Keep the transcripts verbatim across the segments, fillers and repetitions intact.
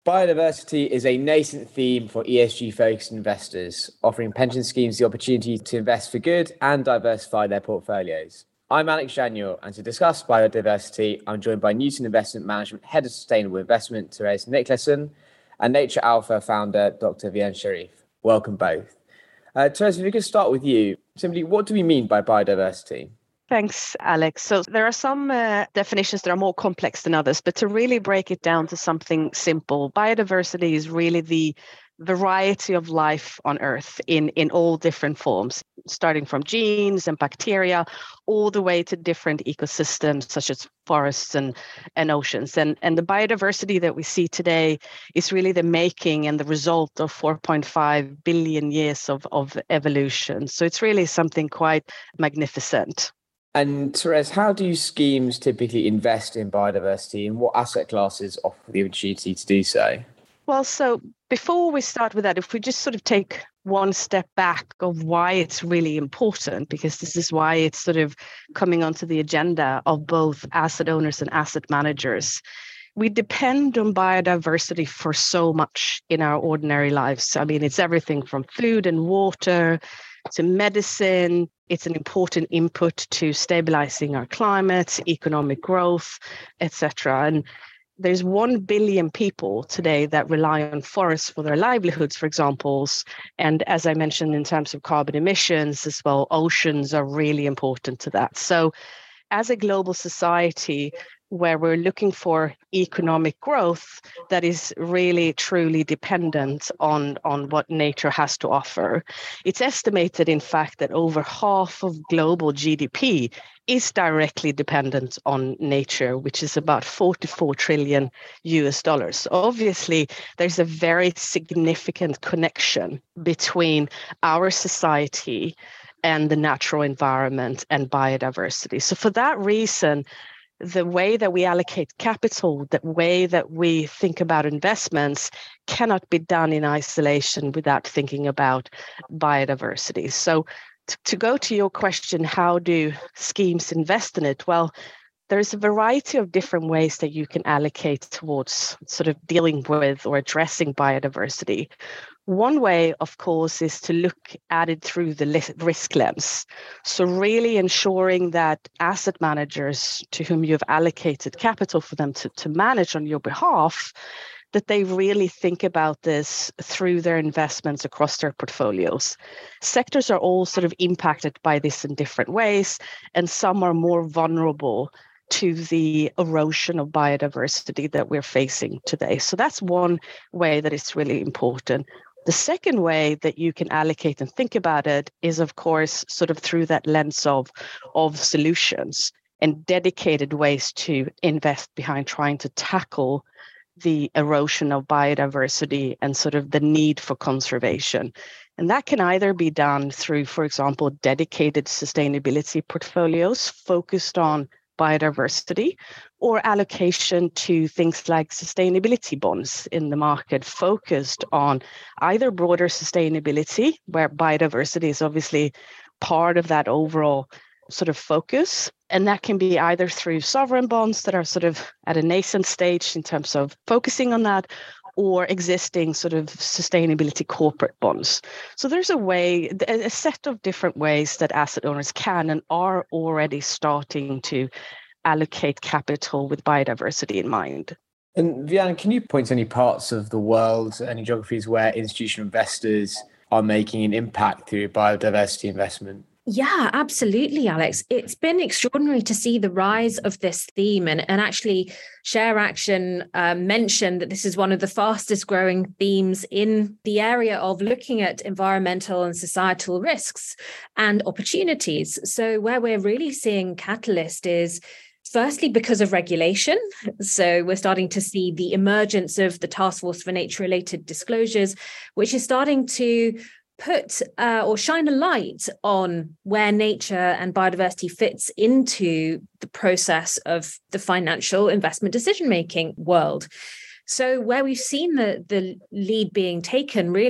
Biodiversity is a nascent theme for E S G-focused investors, offering pension schemes the opportunity to invest for good and diversify their portfolios. I'm Alex Janior, and to discuss biodiversity, I'm joined by Newton Investment Management Head of Sustainable Investment, Therese Nicholson, and Nature Alpha founder, Doctor Vian Sharif. Welcome both. Uh, Therese, if we could start with you, simply, what do we mean by biodiversity? Thanks, Alex. So there are some uh, definitions that are more complex than others, but to really break it down to something simple, biodiversity is really the variety of life on Earth in, in all different forms, starting from genes and bacteria, all the way to different ecosystems such as forests and, and oceans. And, and the biodiversity that we see today is really the making and the result of four point five billion years of, of evolution. So it's really something quite magnificent. And Therese, how do schemes typically invest in biodiversity, and what asset classes offer the opportunity to do so? Well, so before we start with that, if we just sort of take one step back of why it's really important, because this is why it's sort of coming onto the agenda of both asset owners and asset managers. We depend on biodiversity for so much in our ordinary lives. I mean, it's everything from food and water to medicine. It's an important input to stabilizing our climate, economic growth, et cetera. And there's one billion people today that rely on forests for their livelihoods, for example. And as I mentioned, in terms of carbon emissions as well, oceans are really important to that. So as a global society, where we're looking for economic growth that is really truly dependent on, on what nature has to offer. It's estimated, in fact, that over half of global G D P is directly dependent on nature, which is about forty-four trillion U S dollars. So obviously, there's a very significant connection between our society and the natural environment and biodiversity. So for that reason, the way that we allocate capital, the way that we think about investments cannot be done in isolation without thinking about biodiversity. So to, to go to your question, how do schemes invest in it? Well, there's a variety of different ways that you can allocate towards sort of dealing with or addressing biodiversity. One way, of course, is to look at it through the risk lens. So really ensuring that asset managers to whom you've allocated capital for them to, to manage on your behalf, that they really think about this through their investments across their portfolios. Sectors are all sort of impacted by this in different ways, and some are more vulnerable to the erosion of biodiversity that we're facing today. So that's one way that it's really important. The second way that you can allocate and think about it is, of course, sort of through that lens of, of solutions and dedicated ways to invest behind trying to tackle the erosion of biodiversity and sort of the need for conservation. And that can either be done through, for example, dedicated sustainability portfolios focused on biodiversity, or allocation to things like sustainability bonds in the market focused on either broader sustainability, where biodiversity is obviously part of that overall sort of focus. And that can be either through sovereign bonds that are sort of at a nascent stage in terms of focusing on that, or existing sort of sustainability corporate bonds. So there's a way, a set of different ways that asset owners can and are already starting to allocate capital with biodiversity in mind. And Vian, can you point to any parts of the world, any geographies where institutional investors are making an impact through biodiversity investment? Yeah, absolutely, Alex. It's been extraordinary to see the rise of this theme, and, and actually ShareAction uh, mentioned that this is one of the fastest growing themes in the area of looking at environmental and societal risks and opportunities. So where we're really seeing catalyst is firstly, because of regulation. So we're starting to see the emergence of the Task Force for Nature-related Disclosures, which is starting to put uh, or shine a light on where nature and biodiversity fits into the process of the financial investment decision-making world. So where we've seen the, the lead being taken really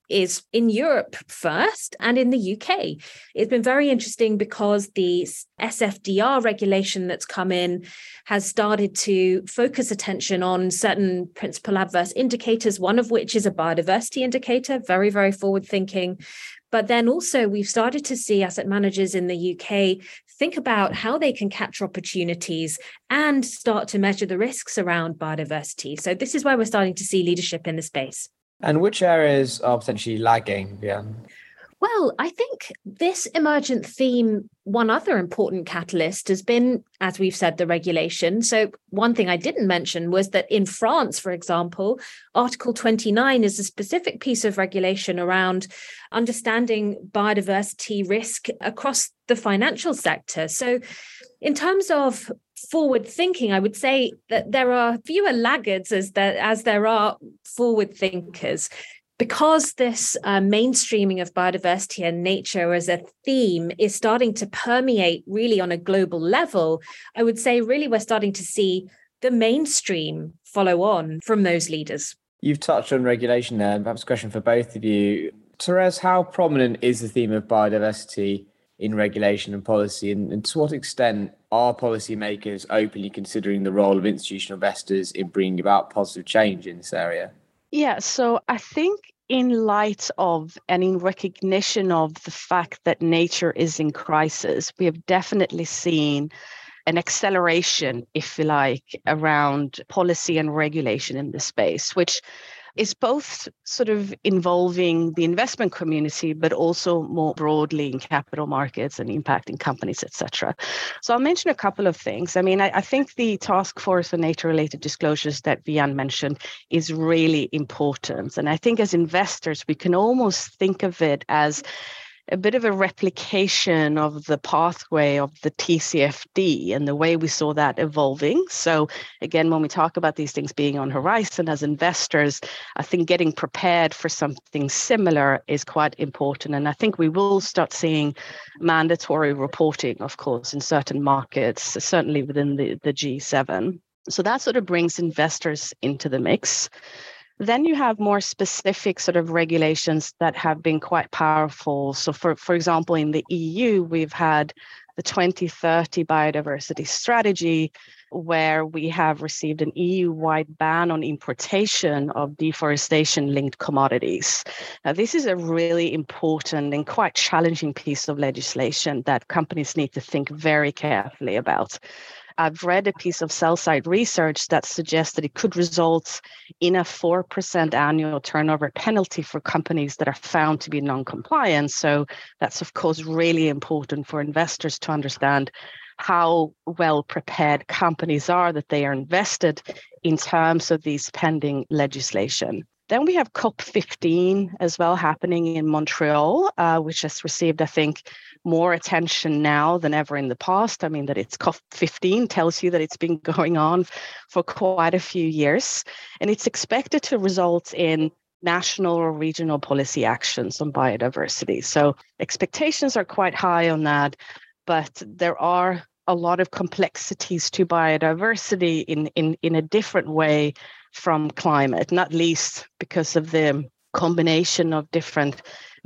is in Europe first and in the U K. It's been very interesting because the S F D R regulation that's come in has started to focus attention on certain principal adverse indicators, one of which is a biodiversity indicator, very, very forward thinking. But then also we've started to see asset managers in the U K think about how they can capture opportunities and start to measure the risks around biodiversity. So this is where we're starting to see leadership in the space. And which areas are potentially lagging, Vian? Well, I think this emergent theme, one other important catalyst has been, as we've said, the regulation. So one thing I didn't mention was that in France, for example, Article twenty-nine is a specific piece of regulation around understanding biodiversity risk across the financial sector. So in terms of forward thinking, I would say that there are fewer laggards as there, as there are forward thinkers. Because this uh, mainstreaming of biodiversity and nature as a theme is starting to permeate really on a global level, I would say really we're starting to see the mainstream follow on from those leaders. You've touched on regulation there, and perhaps a question for both of you. Therese, how prominent is the theme of biodiversity in regulation and policy, and, and to what extent are policymakers openly considering the role of institutional investors in bringing about positive change in this area? Yeah, so I think in light of and in recognition of the fact that nature is in crisis, we have definitely seen an acceleration, if you like, around policy and regulation in this space, which is both sort of involving the investment community, but also more broadly in capital markets and impacting companies, et cetera. So I'll mention a couple of things. I mean, I, I think the task force on nature-related disclosures that Vian mentioned is really important. And I think as investors, we can almost think of it as a bit of a replication of the pathway of the T C F D and the way we saw that evolving. So again, when we talk about these things being on horizon as investors, I think getting prepared for something similar is quite important. And I think we will start seeing mandatory reporting, of course, in certain markets, certainly within the, the G seven. So that sort of brings investors into the mix. Then you have more specific sort of regulations that have been quite powerful. So for, for example, in the E U, we've had the twenty thirty biodiversity strategy, where we have received an E U-wide ban on importation of deforestation-linked commodities. Now, this is a really important and quite challenging piece of legislation that companies need to think very carefully about. I've read a piece of sell-side research that suggests that it could result in a four percent annual turnover penalty for companies that are found to be non-compliant. So that's, of course, really important for investors to understand how well prepared companies are, that they are invested in terms of these pending legislation. Then we have COP fifteen as well happening in Montreal, uh, which has received, I think, more attention now than ever in the past. I mean, that it's COP fifteen tells you that it's been going on for quite a few years. And it's expected to result in national or regional policy actions on biodiversity. So expectations are quite high on that, but there are a lot of complexities to biodiversity in, in, in a different way from climate, not least because of the combination of different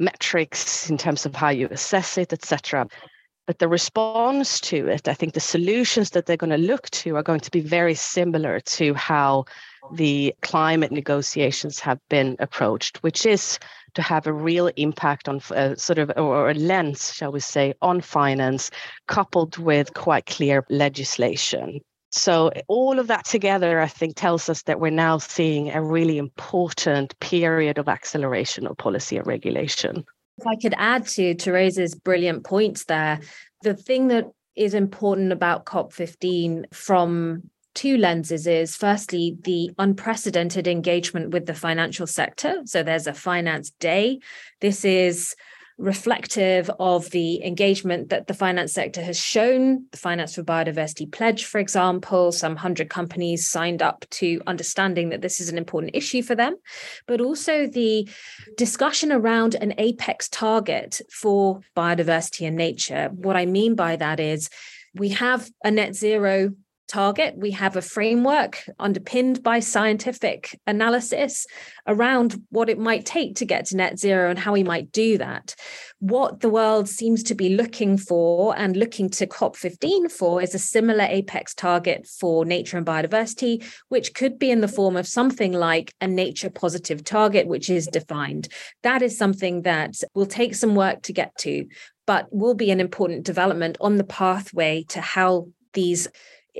metrics in terms of how you assess it, et cetera. But the response to it, I think the solutions that they're going to look to are going to be very similar to how the climate negotiations have been approached, which is to have a real impact on uh, sort of, or a lens, shall we say, on finance, coupled with quite clear legislation. So all of that together, I think, tells us that we're now seeing a really important period of acceleration of policy and regulation. If I could add to Therese's brilliant points there, the thing that is important about COP fifteen from two lenses is, firstly, the unprecedented engagement with the financial sector. So there's a finance day. This is reflective of the engagement that the finance sector has shown. The Finance for Biodiversity Pledge, for example, some hundred companies signed up to understanding that this is an important issue for them, but also the discussion around an apex target for biodiversity and nature. What I mean by that is we have a net zero target. We have a framework underpinned by scientific analysis around what it might take to get to net zero and how we might do that. What the world seems to be looking for and looking to COP fifteen for is a similar apex target for nature and biodiversity, which could be in the form of something like a nature positive target, which is defined. That is something that will take some work to get to, but will be an important development on the pathway to how these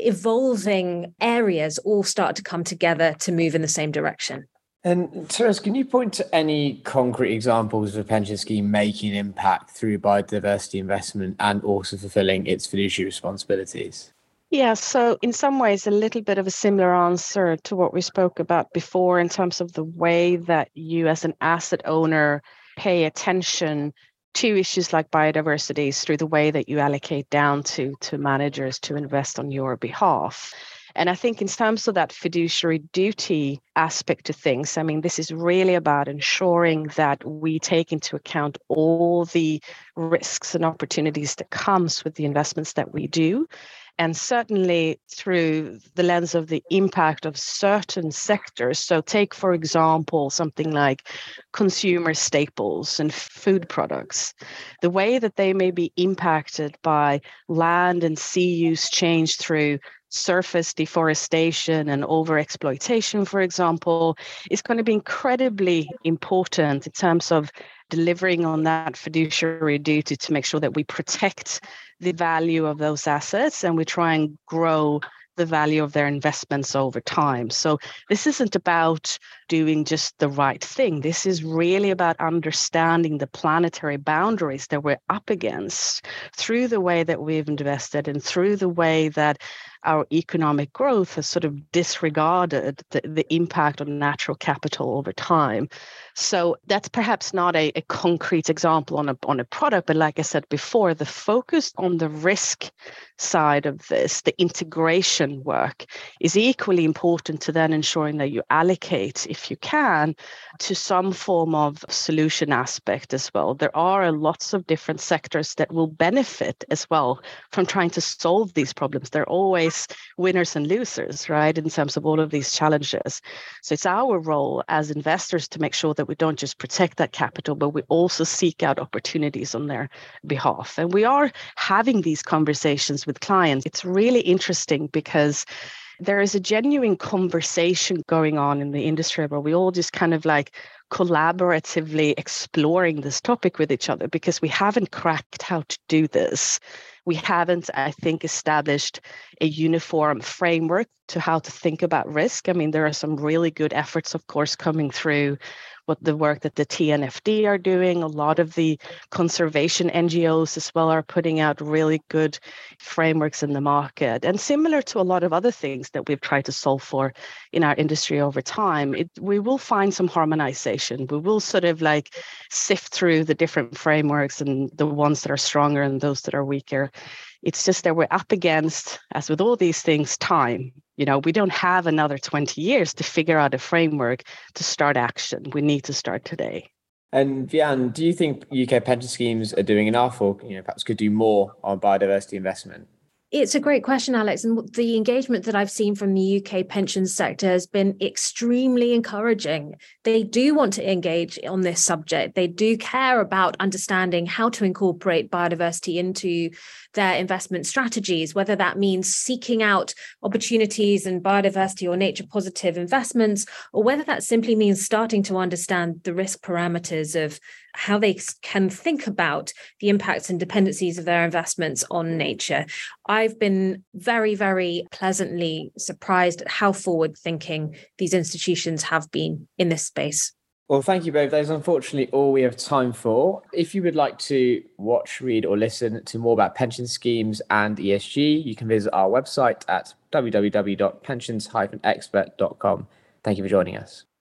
evolving areas all start to come together to move in the same direction. And Therese, can you point to any concrete examples of a pension scheme making an impact through biodiversity investment and also fulfilling its fiduciary responsibilities? Yeah, so in some ways, a little bit of a similar answer to what we spoke about before in terms of the way that you as an asset owner pay attention to issues like biodiversity through the way that you allocate down to, to managers to invest on your behalf. And I think in terms of that fiduciary duty aspect to things, I mean, this is really about ensuring that we take into account all the risks and opportunities that comes with the investments that we do. And certainly through the lens of the impact of certain sectors. So take, for example, something like consumer staples and food products. The way that they may be impacted by land and sea use change through surface deforestation and overexploitation, for example, is going to be incredibly important in terms of delivering on that fiduciary duty to make sure that we protect the value of those assets and we try and grow the value of their investments over time. So this isn't about doing just the right thing. This is really about understanding the planetary boundaries that we're up against through the way that we've invested and through the way that our economic growth has sort of disregarded the, the impact on natural capital over time. So that's perhaps not a, a concrete example on a, on a product, but like I said before, the focus on the risk side of this, the integration work, is equally important to then ensuring that you allocate, if you can, to some form of solution aspect as well. There are lots of different sectors that will benefit as well from trying to solve these problems. There are always winners and losers, right, in terms of all of these challenges. So it's our role as investors to make sure that we don't just protect that capital, but we also seek out opportunities on their behalf. And we are having these conversations with clients. It's really interesting because there is a genuine conversation going on in the industry where we all just kind of like collaboratively exploring this topic with each other because we haven't cracked how to do this. We haven't, I think, established a uniform framework to how to think about risk. I mean, there are some really good efforts, of course, coming through what the work that the T N F D are doing. A lot of the conservation N G Os as well are putting out really good frameworks in the market. And similar to a lot of other things that we've tried to solve for in our industry over time, it, we will find some harmonization. We will sort of like sift through the different frameworks and the ones that are stronger and those that are weaker. It's just that we're up against, as with all these things, time. You know, we don't have another twenty years to figure out a framework to start action. We need to start today. And Vian, do you think U K pension schemes are doing enough or, you know, perhaps could do more on biodiversity investment? It's a great question, Alex. And the engagement that I've seen from the U K pension sector has been extremely encouraging. They do want to engage on this subject. They do care about understanding how to incorporate biodiversity into their investment strategies, whether that means seeking out opportunities in biodiversity or nature positive investments, or whether that simply means starting to understand the risk parameters of how they can think about the impacts and dependencies of their investments on nature. I've been very, very pleasantly surprised at how forward-thinking these institutions have been in this space. Well, thank you both. That is unfortunately all we have time for. If you would like to watch, read or listen to more about pension schemes and E S G, you can visit our website at w w w dot pensions dash expert dot com. Thank you for joining us.